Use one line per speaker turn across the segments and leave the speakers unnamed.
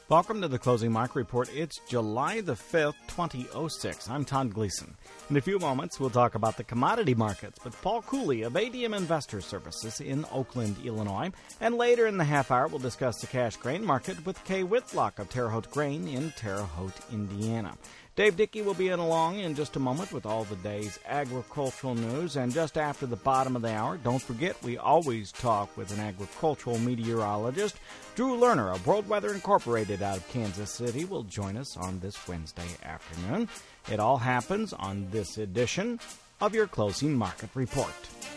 Welcome to the Closing Market Report. It's July the 5th, 2006. I'm Todd Gleason. In a few moments, we'll talk about the commodity markets with Paul Cooley of ADM Investor Services in Oakland, Illinois. And later in the half hour, we'll discuss the cash grain market with Kay Whitlock of Terre Haute Grain in Terre Haute, Indiana. Dave Dickey will be along in just a moment with all the day's agricultural news. And just after the bottom of the hour, don't forget, we always talk with an agricultural meteorologist. Drew Lerner of World Weather Incorporated out of Kansas City will join us on this Wednesday afternoon. It all happens on this edition of your Closing Market Report.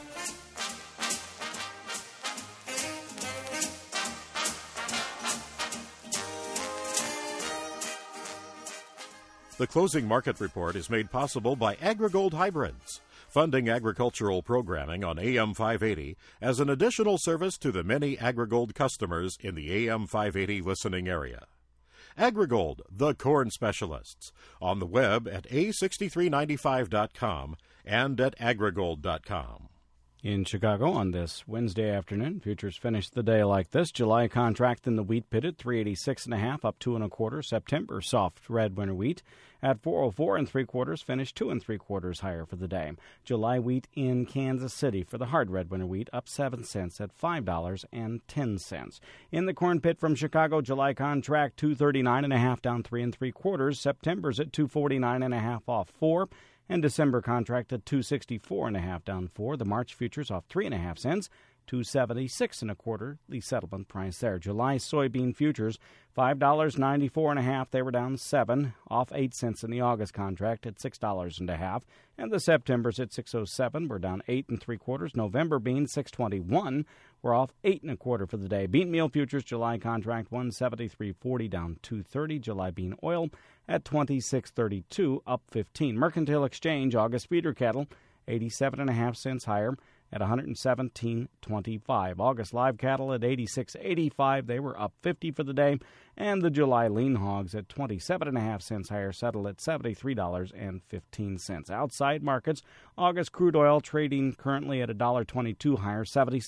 The Closing Market Report is made possible by AgriGold Hybrids, funding agricultural programming on AM 580 as an additional service to the many AgriGold customers in the AM 580 listening area. AgriGold, the corn specialists, on the web at a6395.com and at agrigold.com.
In Chicago on this Wednesday afternoon, futures finished the day like this. July contract in the wheat pit at 386.5, up 2 1/4. September soft red winter wheat at 404 3/4, finished 2 3/4 higher for the day. July wheat in Kansas City for the hard red winter wheat up 7 cents at $5.10. In the corn pit from Chicago, July contract 239.5, down 3 3/4. September's at 249.5, off 4. And December contract at 264.5, down 4. The March futures off 3.5 cents, 276 1/4. The settlement price there. July soybean futures $5.94.5. They were down 7, off 8 cents in the August contract at $6.50. And the September's at 607. We're down 8 3/4. November beans 621. We're off 8 1/4 for the day. Bean meal futures July contract 173.40, down 230. July bean oil at 26.32, up 15. Mercantile Exchange August feeder cattle 87.5 cents higher at 117.25. August live cattle at 86.85. They were up 50 for the day. And the July lean hogs at 27.5 cents higher, settled at $73.15. Outside markets, August crude oil trading currently at $1.22 higher,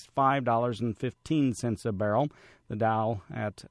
$75.15 a barrel. The Dow at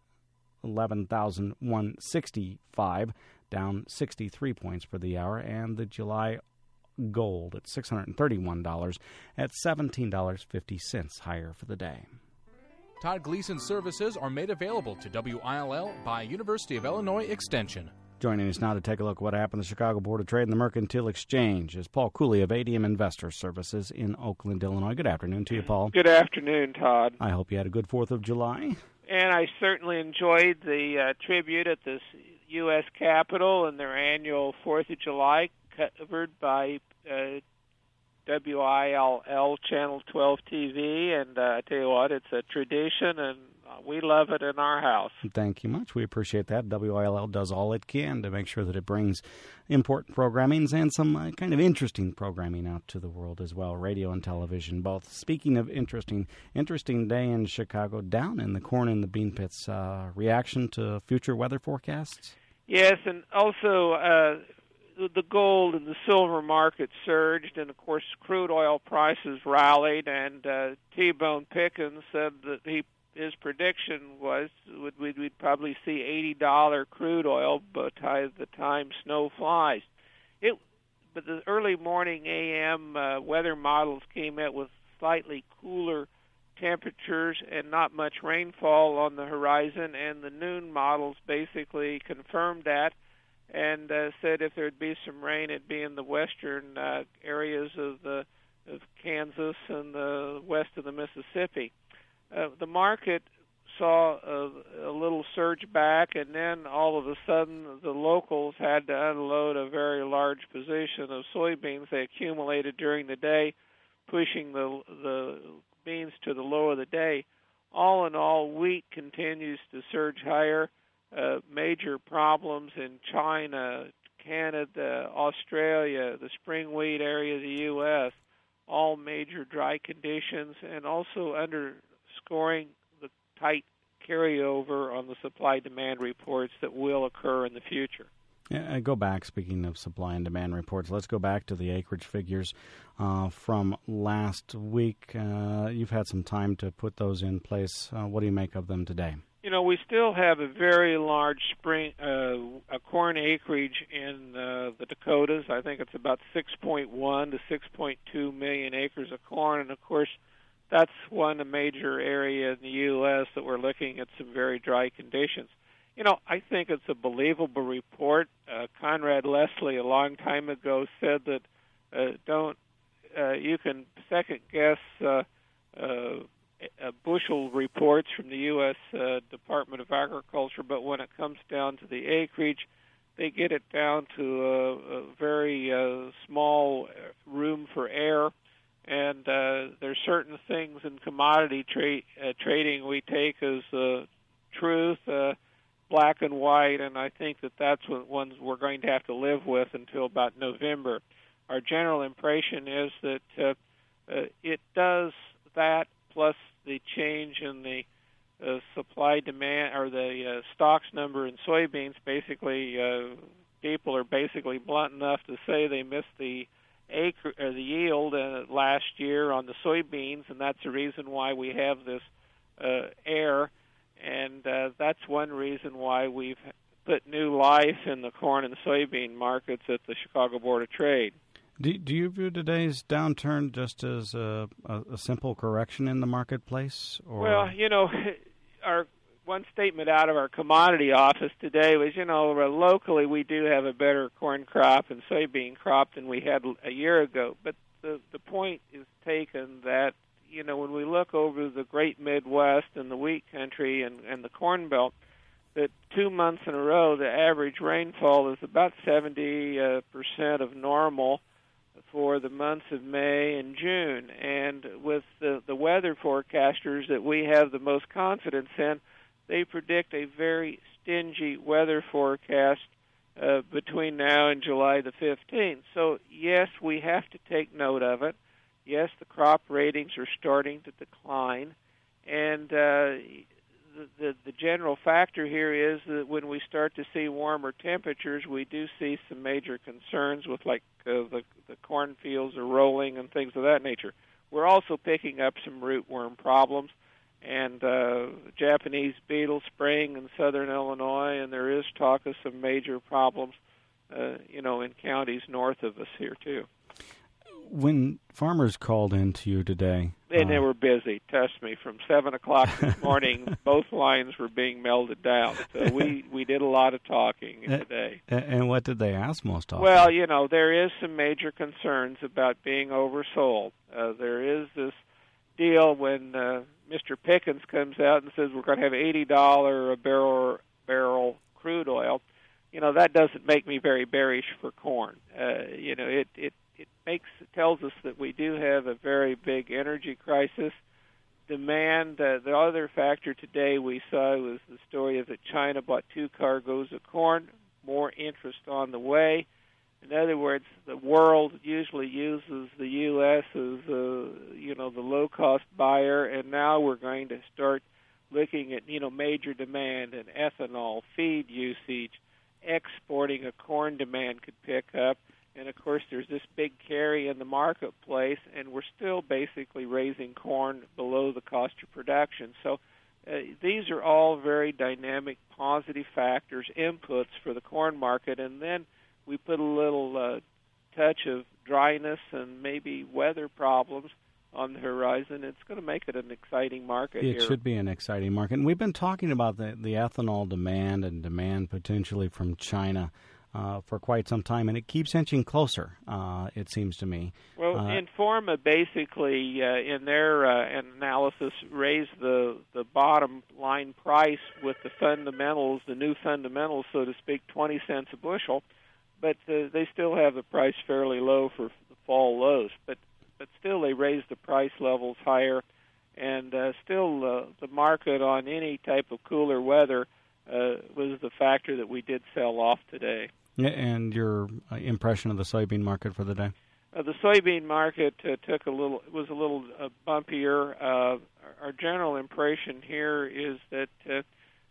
11,165, down 63 points for the hour. And the July gold at $631 at $17.50 higher for the day.
Todd Gleason services are made available to WILL by University of Illinois Extension.
Joining us now to take a look at what happened at the Chicago Board of Trade and the Mercantile Exchange is Paul Cooley of ADM Investor Services in Oakland, Illinois. Good afternoon to you, Paul.
Good afternoon, Todd.
I hope you had a good 4th of July.
And I certainly enjoyed the tribute at the U.S. Capitol and their annual 4th of July covered by WILL Channel 12 TV, and I tell you what, it's a tradition, and we love it in our house.
Thank you much. We appreciate that. WILL does all it can to make sure that it brings important programming and some kind of interesting programming out to the world as well, radio and television both. Speaking of interesting day in Chicago, down in the corn and the bean pits. Reaction to future weather forecasts?
Yes, and also the gold and the silver market surged, and of course crude oil prices rallied, and T-Bone Pickens said that his prediction was we'd probably see $80 crude oil by the time snow flies. But the early morning AM weather models came out with slightly cooler temperatures and not much rainfall on the horizon, and the noon models basically confirmed that and said if there'd be some rain, it'd be in the western areas of Kansas and the west of the Mississippi. The market saw a little surge back, and then all of a sudden the locals had to unload a very large position of soybeans they accumulated during the day, pushing the beans to the low of the day. All in all, wheat continues to surge higher. Major problems in China, Canada, Australia, the spring wheat area of the U.S., all major dry conditions, and also underscoring the tight carryover on the supply-demand reports that will occur in the future.
Yeah, go back, speaking of supply and demand reports, let's go back to the acreage figures from last week. You've had some time to put those in place. What do you make of them today?
We still have a very large corn acreage in the Dakotas. I think it's about 6.1 to 6.2 million acres of corn, and of course, that's one major area in the U.S. that we're looking at some very dry conditions. I think it's a believable report. Conrad Leslie, a long time ago, said that you can second guess bushel reports from the U.S. Department of Agriculture, but when it comes down to the acreage, they get it down to a very small room for error. And there's certain things in commodity trading we take as truth, black and white, and I think that's what ones we're going to have to live with until about November. Our general impression is that it does that, plus the change in the supply-demand or the stocks number in soybeans. Basically, people are basically blunt enough to say they missed the yield last year on the soybeans, and that's the reason why we have this error. And that's one reason why we've put new life in the corn and soybean markets at the Chicago Board of Trade.
Do you view today's downturn just as a simple correction in the marketplace? Or?
Well, our one statement out of our commodity office today was, locally we do have a better corn crop and soybean crop than we had a year ago. But the point is taken that, when we look over the great Midwest and the wheat country and the Corn Belt, that 2 months in a row, the average rainfall is about 70% of normal for the months of May and June. And with the weather forecasters that we have the most confidence in, they predict a very stingy weather forecast between now and July the 15th. So, yes, we have to take note of it. Yes, the crop ratings are starting to decline. And the general factor here is that when we start to see warmer temperatures, we do see some major concerns with the cornfields are rolling and things of that nature. We're also picking up some rootworm problems and Japanese beetle spraying in southern Illinois, and there is talk of some major problems, in counties north of us here too.
When farmers called in to you today...
And they were busy, trust me. From 7 o'clock this morning, both lines were being melded down. So we did a lot of talking today.
And what did they ask most often?
Well, there is some major concerns about being oversold. There is this deal when Mr. Pickens comes out and says we're going to have $80 a barrel crude oil. That doesn't make me very bearish for corn. It tells us that we do have a very big energy crisis. Demand, the other factor today we saw was the story of that China bought 2 cargoes of corn, more interest on the way. In other words, the world usually uses the U.S. as the low-cost buyer, and now we're going to start looking at major demand in ethanol, feed usage, exporting of corn demand could pick up. And, of course, there's this big carry in the marketplace, and we're still basically raising corn below the cost of production. So these are all very dynamic, positive factors, inputs for the corn market. And then we put a little touch of dryness and maybe weather problems on the horizon. It's going to make it an exciting market here.
It should be an exciting market. And we've been talking about the ethanol demand and demand potentially from China for quite some time, and it keeps inching closer, it seems to me.
Well, Informa basically, in their analysis, raised the bottom line price with the fundamentals, the new fundamentals, so to speak, 20 cents a bushel, but they still have the price fairly low for the fall lows. But still, they raised the price levels higher, and still the market on any type of cooler weather was the factor that we did sell off today.
And your impression of the soybean market for the day?
The soybean market was a little bumpier. Our general impression here is that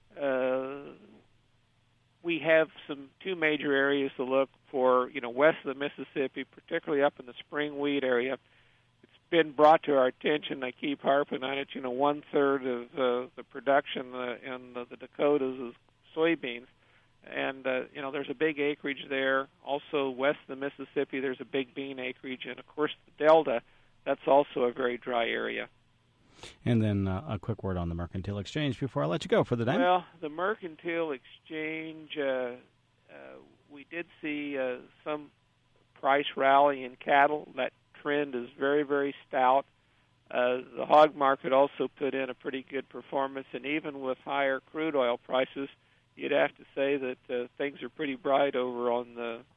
we have 2 major areas to look for. West of the Mississippi, particularly up in the spring wheat area, it's been brought to our attention. I keep harping on it. 1/3 of the production in the Dakotas is soybeans, and there's a big acreage there. Also, west of the Mississippi, there's a big bean acreage, and of course the Delta. That's also a very dry area.
And then a quick word on the Mercantile Exchange before I let you go for the day.
Well, the Mercantile Exchange, we did see some price rally in cattle. That trend is very, very stout. The hog market also put in a pretty good performance, and even with higher crude oil prices, you'd have to say that things are pretty bright over on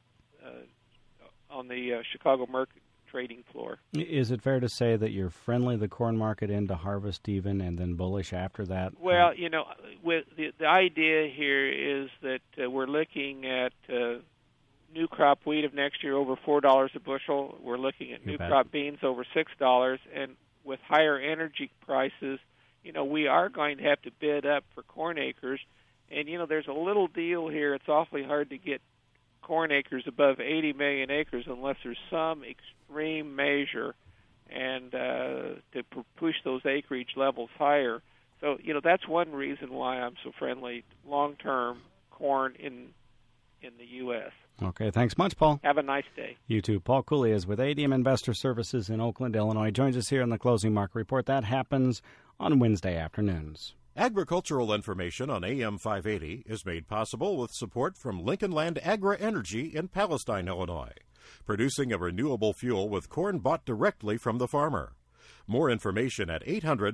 the Chicago market trading floor.
Is it fair to say that you're friendly the corn market into harvest even, and then bullish after that?
Well, with the idea here is that we're looking at new crop wheat of next year over $4 a bushel. We're looking at new crop beans over $6, and with higher energy prices, we are going to have to bid up for corn acres. And there's a little deal here. It's awfully hard to get corn acres above 80 million acres unless there's some extreme measure and to push those acreage levels higher. So, that's one reason why I'm so friendly long-term corn in the U.S.
Okay, thanks much, Paul.
Have a nice day.
You too. Paul Cooley is with ADM Investor Services in Oakland, Illinois. Joins us here on the Closing Market Report. That happens on Wednesday afternoons.
Agricultural information on AM 580 is made possible with support from Lincoln Land Agri-Energy in Palestine, Illinois, producing a renewable fuel with corn bought directly from the farmer. More information at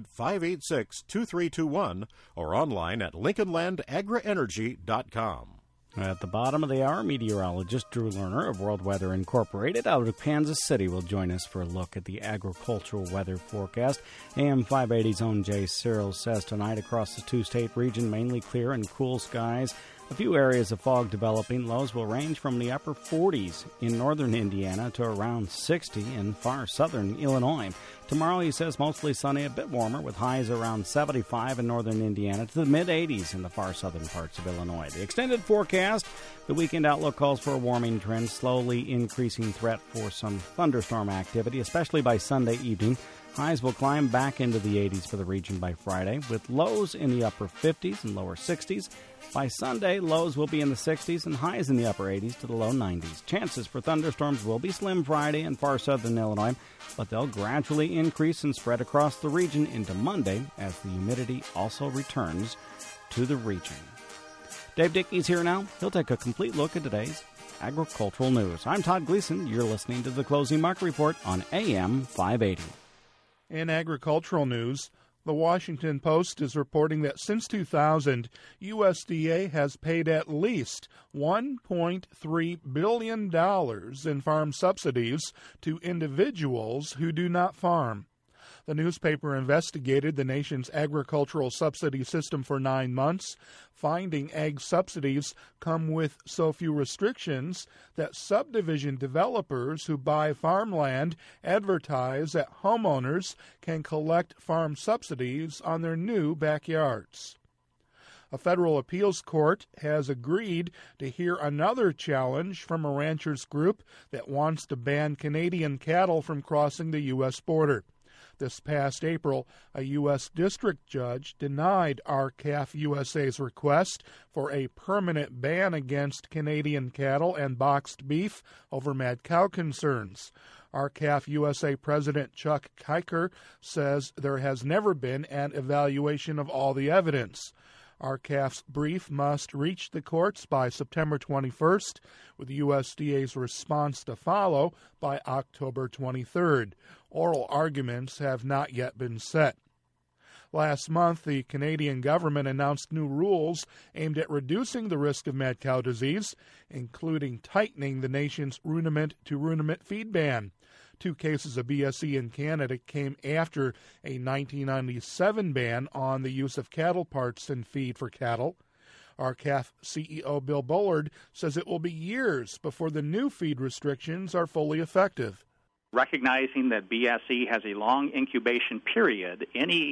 800-586-2321 or online at lincolnlandagrienergy.com.
At the bottom of the hour, meteorologist Drew Lerner of World Weather Incorporated out of Kansas City will join us for a look at the agricultural weather forecast. AM 580's own Jay Cyril says tonight across the two-state region, mainly clear and cool skies. A few areas of fog developing. Lows will range from the upper 40s in northern Indiana to around 60 in far southern Illinois. Tomorrow, he says, mostly sunny, a bit warmer, with highs around 75 in northern Indiana to the mid-80s in the far southern parts of Illinois. The extended forecast, the weekend outlook calls for a warming trend, slowly increasing threat for some thunderstorm activity, especially by Sunday evening. Highs will climb back into the 80s for the region by Friday, with lows in the upper 50s and lower 60s. By Sunday, lows will be in the 60s and highs in the upper 80s to the low 90s. Chances for thunderstorms will be slim Friday in far southern Illinois, but they'll gradually increase and spread across the region into Monday as the humidity also returns to the region. Dave Dickey's here now. He'll take a complete look at today's agricultural news. I'm Todd Gleason. You're listening to the Closing Market Report on AM 580.
In agricultural news, the Washington Post is reporting that since 2000, USDA has paid at least $1.3 billion in farm subsidies to individuals who do not farm. The newspaper investigated the nation's agricultural subsidy system for 9 months, finding ag subsidies come with so few restrictions that subdivision developers who buy farmland advertise that homeowners can collect farm subsidies on their new backyards. A federal appeals court has agreed to hear another challenge from a ranchers group that wants to ban Canadian cattle from crossing the U.S. border. This past April, a U.S. district judge denied R-CALF USA's request for a permanent ban against Canadian cattle and boxed beef over mad cow concerns. R-CALF USA President Chuck Kiker says there has never been an evaluation of all the evidence. R-CALF's brief must reach the courts by September 21st, with USDA's response to follow by October 23rd. Oral arguments have not yet been set. Last month, the Canadian government announced new rules aimed at reducing the risk of mad cow disease, including tightening the nation's ruminant-to-ruminant feed ban. 2 cases of BSE in Canada came after a 1997 ban on the use of cattle parts in feed for cattle. R-CALF CEO Bill Bullard says it will be years before the new feed restrictions are fully effective.
Recognizing that BSE has a long incubation period, any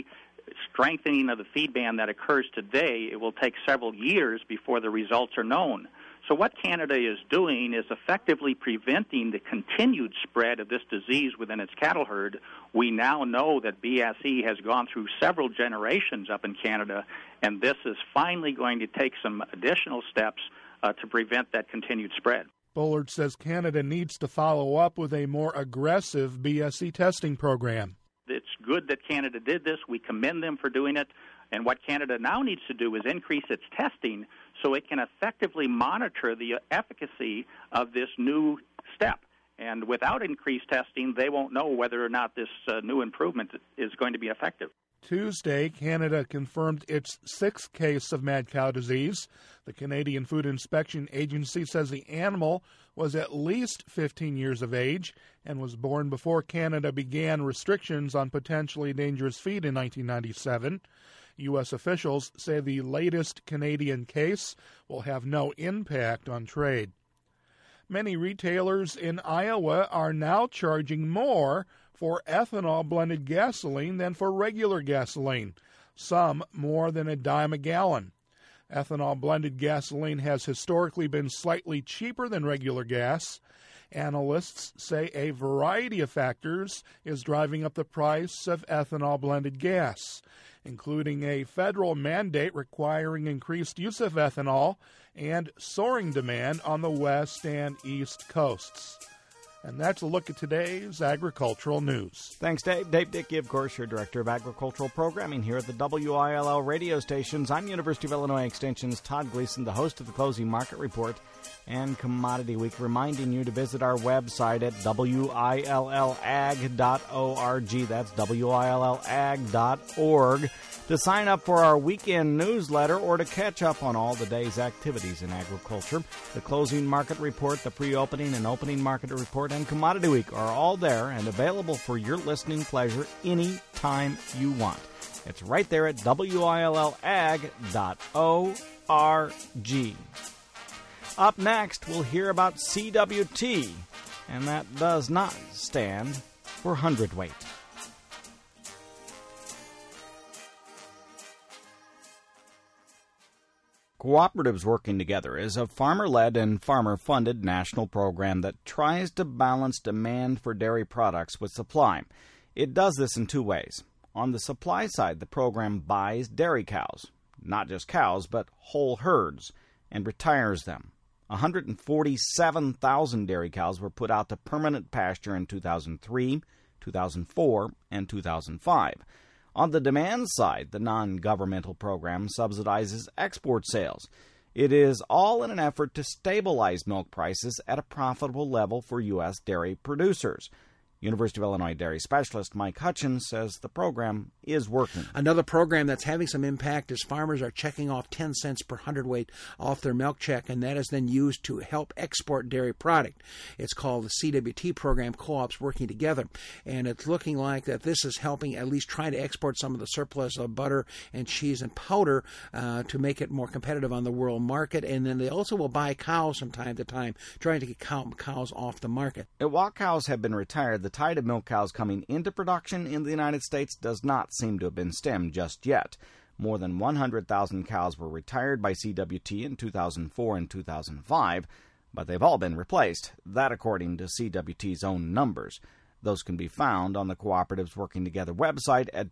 strengthening of the feed ban that occurs today, it will take several years before the results are known. So what Canada is doing is effectively preventing the continued spread of this disease within its cattle herd. We now know that BSE has gone through several generations up in Canada, and this is finally going to take some additional steps to prevent that continued spread.
Bullard says Canada needs to follow up with a more aggressive BSE testing program.
It's good that Canada did this. We commend them for doing it. And what Canada now needs to do is increase its testing so it can effectively monitor the efficacy of this new step. And without increased testing, they won't know whether or not this new improvement is going to be effective.
Tuesday, Canada confirmed its 6th case of mad cow disease. The Canadian Food Inspection Agency says the animal was at least 15 years of age and was born before Canada began restrictions on potentially dangerous feed in 1997. U.S. officials say the latest Canadian case will have no impact on trade. Many retailers in Iowa are now charging more for ethanol-blended gasoline than for regular gasoline, some more than $0.10 a gallon. Ethanol-blended gasoline has historically been slightly cheaper than regular gas. Analysts say a variety of factors is driving up the price of ethanol-blended gas, including a federal mandate requiring increased use of ethanol and soaring demand on the west and east coasts. And that's a look at today's agricultural news.
Thanks, Dave. Dave Dickey, of course, your Director of Agricultural Programming here at the WILL radio stations. I'm University of Illinois Extension's Todd Gleason, the host of the Closing Market Report and Commodity Week, reminding you to visit our website at willag.org. That's willag.org. To sign up for our weekend newsletter or to catch up on all the day's activities in agriculture. The Closing Market Report, the Pre-Opening and Opening Market Report, and Commodity Week are all there and available for your listening pleasure any time you want. It's right there at willag.org. Up next, we'll hear about CWT, and that does not stand for hundredweight. Cooperatives Working Together is a farmer-led and farmer-funded national program that tries to balance demand for dairy products with supply. It does this in two ways. On the supply side, the program buys dairy cows, not just cows, but whole herds, and retires them. 147,000 dairy cows were put out to permanent pasture in 2003, 2004, and 2005. On the demand side, the non-governmental program subsidizes export sales. It is all in an effort to stabilize milk prices at a profitable level for U.S. dairy producers. University of Illinois dairy specialist Mike Hutchins says the program is working.
Another program that's having some impact is farmers are checking off 10 cents per hundredweight off their milk check, and that is then used to help export dairy product. It's called the CWT program, Co-ops Working Together, and it's looking like that this is helping at least try to export some of the surplus of butter and cheese and powder to make it more competitive on the world market, and then they also will buy cows from time to time, trying to get cows off the market.
While cows have been retired, the tide of milk cows coming into production in the United States does not seem to have been stemmed just yet. More than 100,000 cows were retired by CWT in 2004 and 2005, but they've all been replaced. That according to CWT's own numbers. Those can be found on the Cooperatives Working Together website at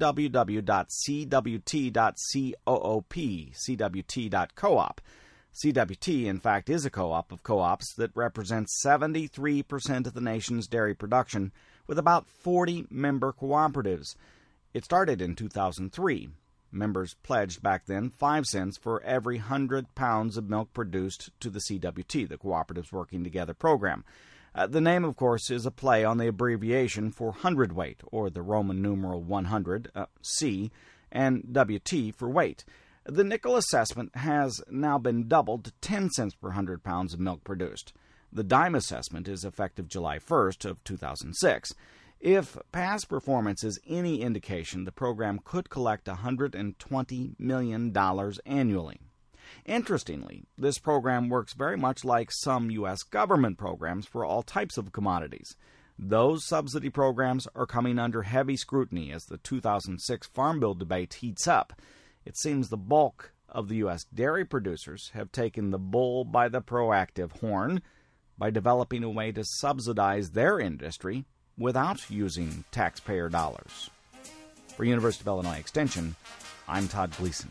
www.cwt.coop, CWT, in fact, is a co-op of co-ops that represents 73% of the nation's dairy production, with about 40 member cooperatives. It started in 2003. Members pledged back then 5 cents for every 100 pounds of milk produced to the CWT, the Cooperatives Working Together program. The name, of course, is a play on the abbreviation for hundredweight, or the Roman numeral 100, C, and WT for weight. The nickel assessment has now been doubled to 10 cents per 100 pounds of milk produced. The dime assessment is effective July 1st of 2006. If past performance is any indication, the program could collect $120 million annually. Interestingly, this program works very much like some U.S. government programs for all types of commodities. Those subsidy programs are coming under heavy scrutiny as the 2006 Farm Bill debate heats up. It seems the bulk of the U.S. dairy producers have taken the bull by the proactive horn by developing a way to subsidize their industry without using taxpayer dollars. For University of Illinois Extension, I'm Todd Gleason.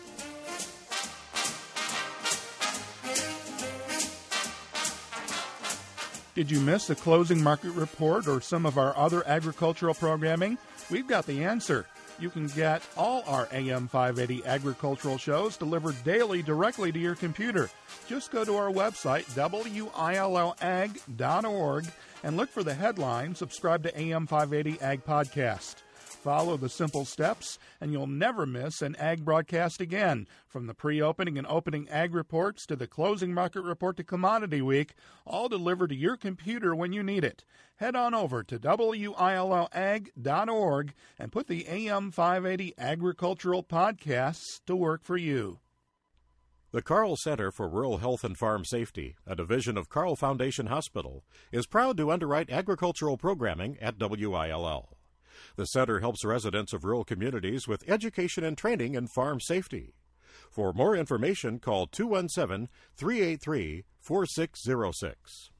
Did you miss the closing market report or some of our other agricultural programming? We've got the answer. You can get all our AM 580 agricultural shows delivered daily directly to your computer. Just go to our website, WILLAG.org, and look for the headline, Subscribe to AM 580 Ag Podcast. Follow the simple steps, and you'll never miss an ag broadcast again. From the pre-opening and opening ag reports to the closing market report to Commodity Week, all delivered to your computer when you need it. Head on over to WILLAG.org and put the AM 580 Agricultural Podcasts to work for you.
The Carle Center for Rural Health and Farm Safety, a division of Carle Foundation Hospital, is proud to underwrite agricultural programming at WILL. The center helps residents of rural communities with education and training in farm safety. For more information, call 217-383-4606.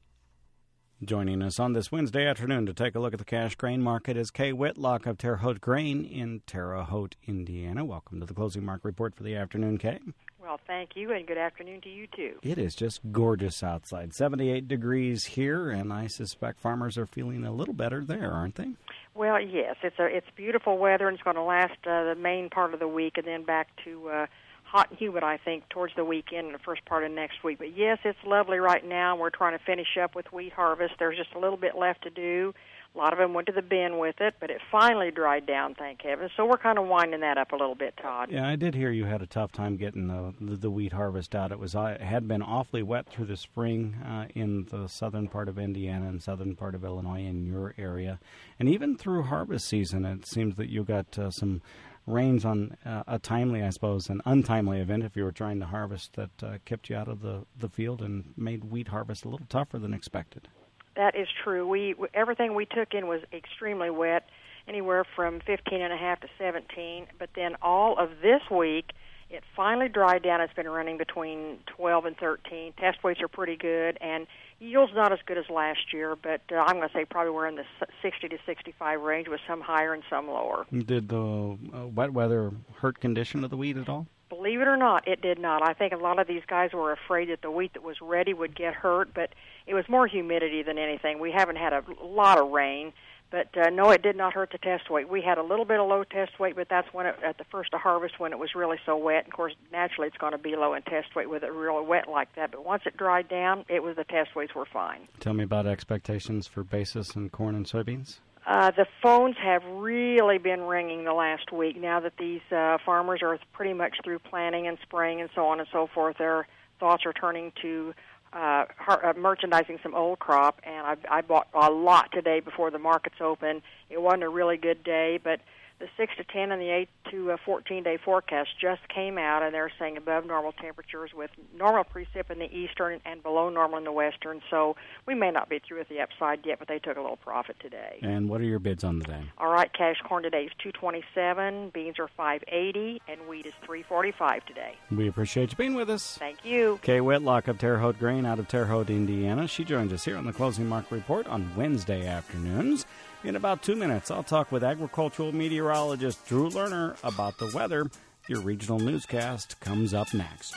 Joining us on this Wednesday afternoon to take a look at the cash grain market is Kay Whitlock of Terre Haute Grain in Terre Haute, Indiana. Welcome to the closing market report for the afternoon, Kay.
Well, thank you, and good afternoon to you, too.
It is just gorgeous outside. 78 degrees here, and I suspect farmers are feeling a little better there, aren't they?
Well, yes. It's beautiful weather, and it's going to last the main part of the week, and then back to hot and humid, I think, towards the weekend and the first part of next week. But, yes, it's lovely right now. We're trying to finish up with wheat harvest. There's just a little bit left to do. A lot of them went to the bin with it, but it finally dried down, thank heaven. So we're kind of winding that up a little bit, Todd.
Yeah, I did hear you had a tough time getting the wheat harvest out. It had been awfully wet through the spring in the southern part of Indiana and southern part of Illinois in your area. And even through harvest season, it seems that you got some rains on a timely, I suppose, an untimely event if you were trying to harvest that kept you out of the field and made wheat harvest a little tougher than expected.
That is true. Everything we took in was extremely wet, anywhere from 15.5 to 17. But then all of this week, it finally dried down. It's been running between 12 and 13. Test weights are pretty good, and yield's not as good as last year, but I'm going to say probably we're in the 60 to 65 range with some higher and some lower.
Did the wet weather hurt condition of the wheat at all?
Believe it or not, it did not. I think a lot of these guys were afraid that the wheat that was ready would get hurt, but it was more humidity than anything. We haven't had a lot of rain, but no, it did not hurt the test weight. We had a little bit of low test weight, but that's when at the first of harvest when it was really so wet. Of course, naturally it's going to be low in test weight with it really wet like that, but once it dried down, the test weights were fine.
Tell me about expectations for basis in corn and soybeans.
The phones have really been ringing the last week. Now that these farmers are pretty much through planting and spraying and so on and so forth, their thoughts are turning to merchandising some old crop, and I bought a lot today before the markets open. It wasn't a really good day, but the 6 to 10 and the 8 to 14-day forecast just came out, and they're saying above normal temperatures with normal precip in the eastern and below normal in the western. So we may not be through with the upside yet, but they took a little profit today.
And what are your bids on the day?
All right, cash corn today is $2.27, beans are $5.80, and wheat is $3.45 today.
We appreciate you being with us.
Thank you.
Kay Whitlock of Terre Haute Grain out of Terre Haute, Indiana. She joins us here on the Closing Market Report on Wednesday afternoons. In about 2 minutes, I'll talk with agricultural meteorologist Drew Lerner about the weather. Your regional newscast comes up next.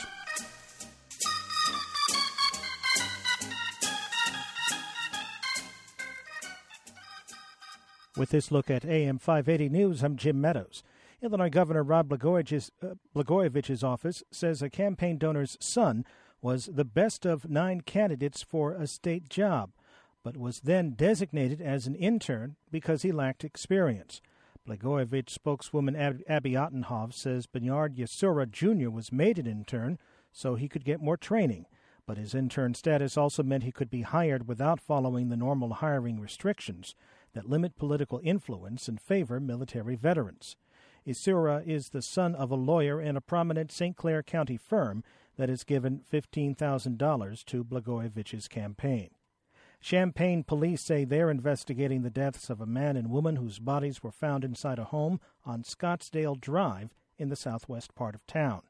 With this look at AM 580 News, I'm Jim Meadows. Illinois Governor Rod Blagojevich's office says a campaign donor's son was the best of 9 candidates for a state job, but was then designated as an intern because he lacked experience. Blagojevich spokeswoman Abby Ottenhoff says Bernard Yasura Jr. was made an intern so he could get more training, but his intern status also meant he could be hired without following the normal hiring restrictions that limit political influence and favor military veterans. Yasura is the son of a lawyer in a prominent St. Clair County firm that has given $15,000 to Blagojevich's campaign. Champaign police say they're investigating the deaths of a man and woman whose bodies were found inside a home on Scottsdale Drive in the southwest part of town.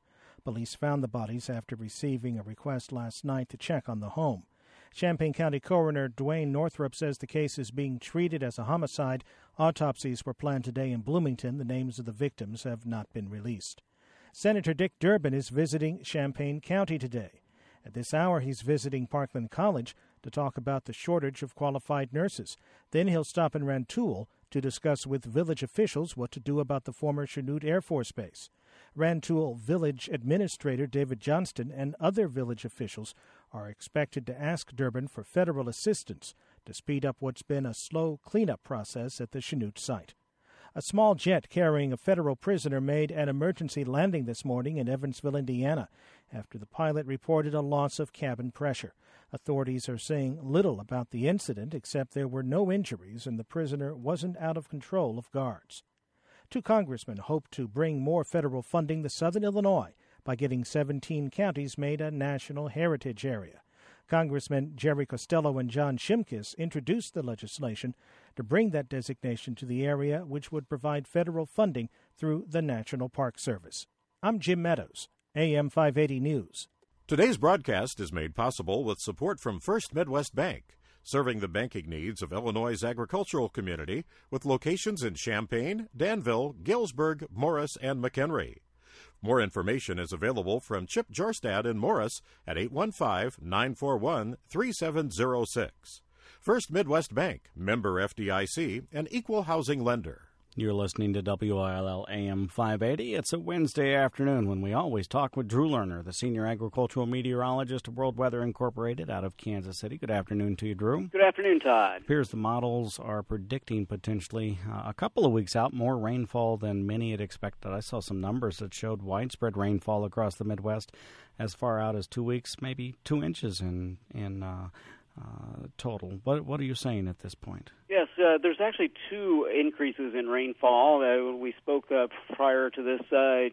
Police found the bodies after receiving a request last night to check on the home. Champaign County Coroner Dwayne Northrup says the case is being treated as a homicide. Autopsies were planned today in Bloomington. The names of the victims have not been released. Senator Dick Durbin is visiting Champaign County today. At this hour, he's visiting Parkland College to talk about the shortage of qualified nurses. Then he'll stop in Rantoul to discuss with village officials what to do about the former Chanute Air Force Base. Rantoul Village Administrator David Johnston and other village officials are expected to ask Durbin for federal assistance to speed up what's been a slow cleanup process at the Chanute site. A small jet carrying a federal prisoner made an emergency landing this morning in Evansville, Indiana, after the pilot reported a loss of cabin pressure. Authorities are saying little about the incident except there were no injuries and the prisoner wasn't out of control of guards. 2 congressmen hope to bring more federal funding to southern Illinois by getting 17 counties made a national heritage area. Congressmen Jerry Costello and John Shimkus introduced the legislation to bring that designation to the area, which would provide federal funding through the National Park Service. I'm Jim Meadows, AM 580 News.
Today's broadcast is made possible with support from First Midwest Bank, serving the banking needs of Illinois' agricultural community with locations in Champaign, Danville, Galesburg, Morris, and McHenry. More information is available from Chip Jorstad in Morris at 815-941-3706. First Midwest Bank, member FDIC, an equal housing lender.
You're listening to WILL AM 580. It's a Wednesday afternoon when we always talk with Drew Lerner, the senior agricultural meteorologist of World Weather Incorporated out of Kansas City. Good afternoon to you, Drew.
Good afternoon, Todd.
Appears the models are predicting potentially a couple of weeks out more rainfall than many had expected. I saw some numbers that showed widespread rainfall across the Midwest as far out as 2 weeks, maybe 2 inches in total. What are you saying at this point?
Yes, there's actually 2 increases in rainfall. When we spoke prior to this,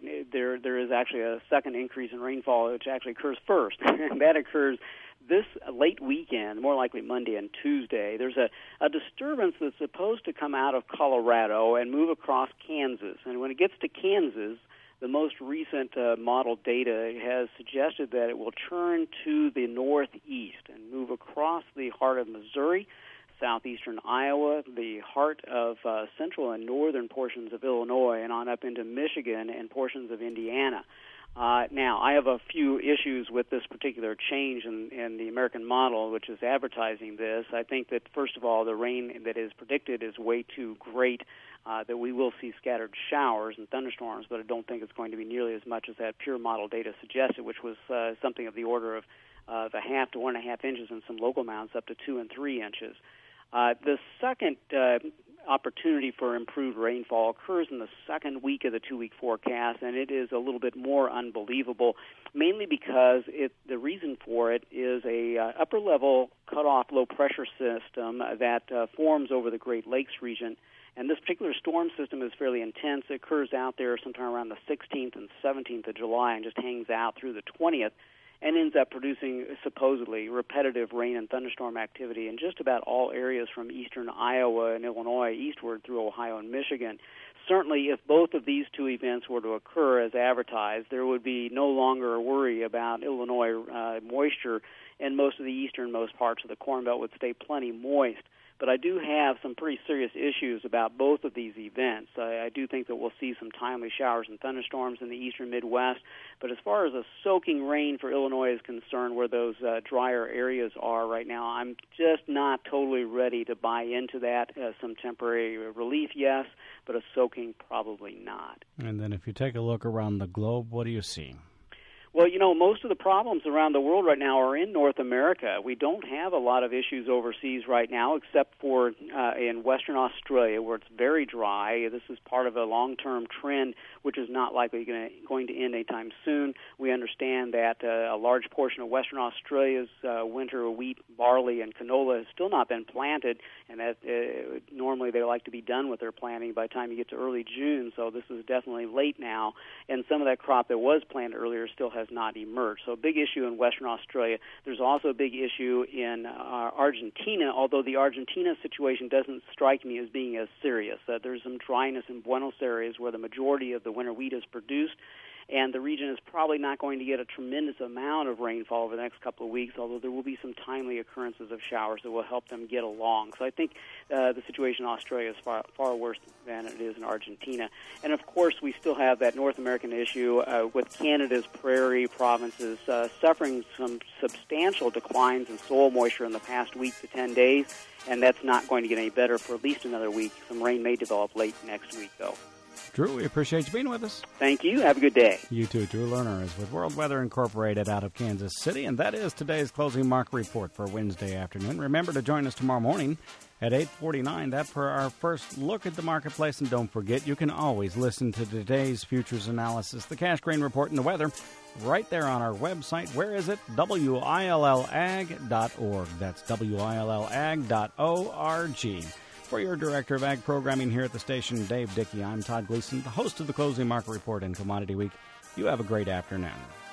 there is actually a second increase in rainfall, which actually occurs first, and that occurs this late weekend, more likely Monday and Tuesday. There's a disturbance that's supposed to come out of Colorado and move across Kansas, and when it gets to Kansas, the most recent model data has suggested that it will turn to the northeast and move across the heart of Missouri, southeastern Iowa, the heart of central and northern portions of Illinois, and on up into Michigan and portions of Indiana. Now, I have a few issues with this particular change in the American model, which is advertising this. I think that, first of all, the rain that is predicted is way too great, that we will see scattered showers and thunderstorms, but I don't think it's going to be nearly as much as that pure model data suggested, which was something of the order of a half to 1.5 inches in some local amounts, up to 2 and 3 inches. The second opportunity for improved rainfall occurs in the second week of the 2-week forecast, and it is a little bit more unbelievable, mainly because the reason for it is a upper-level cutoff low-pressure system that forms over the Great Lakes region. And this particular storm system is fairly intense. It occurs out there sometime around the 16th and 17th of July and just hangs out through the 20th and ends up producing supposedly repetitive rain and thunderstorm activity in just about all areas from eastern Iowa and Illinois eastward through Ohio and Michigan. Certainly, if both of these 2 events were to occur as advertised, there would be no longer a worry about Illinois moisture, and most of the easternmost parts of the Corn Belt would stay plenty moist. But I do have some pretty serious issues about both of these events. I do think that we'll see some timely showers and thunderstorms in the eastern Midwest. But as far as a soaking rain for Illinois is concerned, where those drier areas are right now, I'm just not totally ready to buy into that. Some temporary relief, yes, but a soaking, probably not.
And then if you take a look around the globe, what do you see?
Well, you know, most of the problems around the world right now are in North America. We don't have a lot of issues overseas right now, except for in Western Australia, where it's very dry. This is part of a long-term trend, which is not likely going to end anytime soon. We understand that a large portion of Western Australia's winter wheat, barley, and canola has still not been planted, and that normally they like to be done with their planting by the time you get to early June, so this is definitely late now. And some of that crop that was planted earlier still has not emerged. So a big issue in Western Australia. There's also a big issue in Argentina, although the Argentina situation doesn't strike me as being as serious. There's some dryness in Buenos Aires where the majority of the winter wheat is produced, and the region is probably not going to get a tremendous amount of rainfall over the next couple of weeks, although there will be some timely occurrences of showers that will help them get along. So I think the situation in Australia is far worse than it is in Argentina. And, of course, we still have that North American issue with Canada's prairie provinces suffering some substantial declines in soil moisture in the past week to 10 days, and that's not going to get any better for at least another week. Some rain may develop late next week, though.
Drew, we appreciate you being with us.
Thank you. Have a good day.
You too. Drew Lerner is with World Weather Incorporated out of Kansas City, and that is today's closing market report for Wednesday afternoon. Remember to join us tomorrow morning at 8:49. That for our first look at the marketplace. And don't forget, you can always listen to today's futures analysis, the Cash Grain Report, and the weather right there on our website. Where is it? WILLAG.org. That's WILLAG.org. For your Director of Ag Programming here at the station, Dave Dickey, I'm Todd Gleason, the host of the Closing Market Report and Commodity Week. You have a great afternoon.